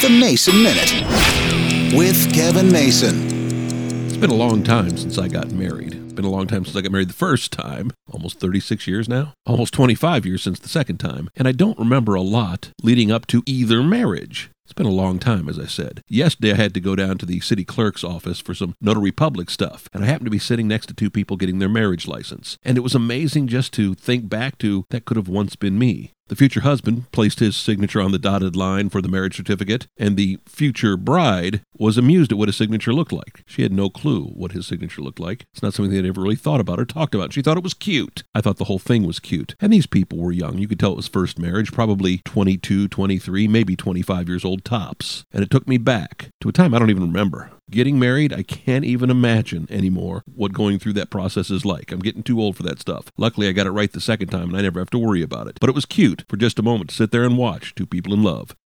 The Mason Minute with Kevin Mason. It's been a long time since I got married. It's been a long time since I got married the first time. Almost 36 years now. Almost 25 years since the second time. And I don't remember a lot leading up to either marriage. It's been a long time, as I said. Yesterday, I had to go down to the city clerk's office for some notary public stuff, and I happened to be sitting next to two people getting their marriage license. And it was amazing just to think back to that could have once been me. The future husband placed his signature on the dotted line for the marriage certificate, and the future bride was amused at what his signature looked like. She had no clue what his signature looked like. It's not something they'd ever really thought about or talked about. She thought it was cute. I thought the whole thing was cute. And these people were young. You could tell it was first marriage, probably 22, 23, maybe 25 years old tops. And it took me back to a time I don't even remember. Getting married, I can't even imagine anymore what going through that process is like. I'm getting too old for that stuff. Luckily, I got it right the second time, and I never have to worry about it. But it was cute for just a moment to sit there and watch two people in love